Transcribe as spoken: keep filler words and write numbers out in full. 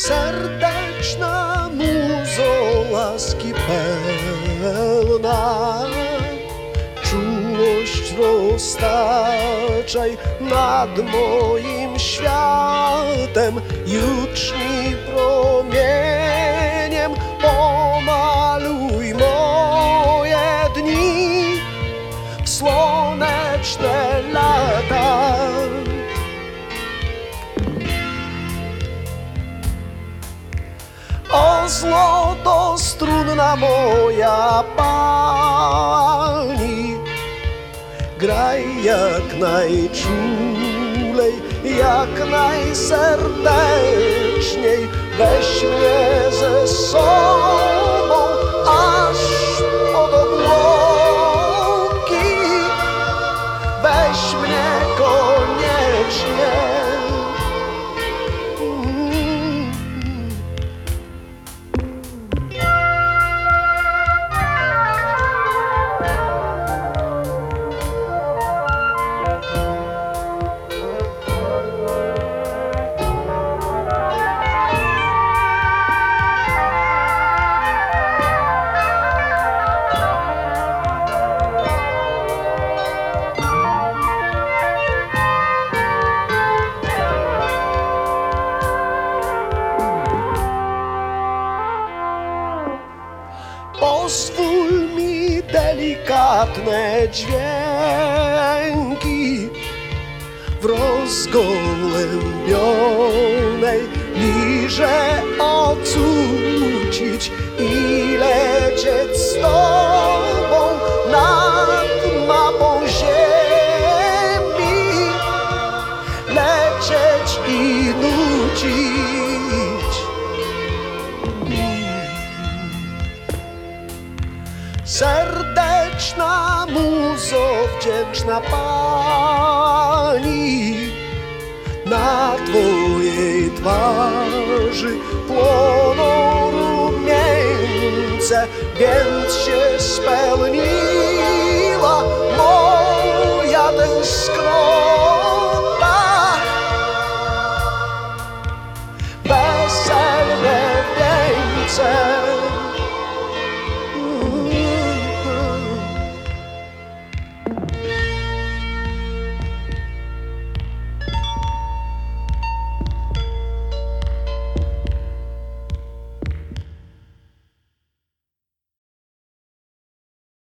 Serdeczna muzo łaski pełna, czułość roztaczaj nad moim światem, jutrzni promieniem pomaluj moje dni w słoneczne lata. O złoto strunna moja pani, graj jak najczulej, jak najserdeczniej, weź mnie ze sobą aż pod obłoki, weź mnie koniecznie. Pozwól mi delikatne dźwięki w rozgołębionej lirze ocucić i lecieć z tobą nad mapą ziemi, lecieć i nucić. Serdeczna muzo, wdzięczna pani, na twojej twarzy płoną rumieńce, więc się spełni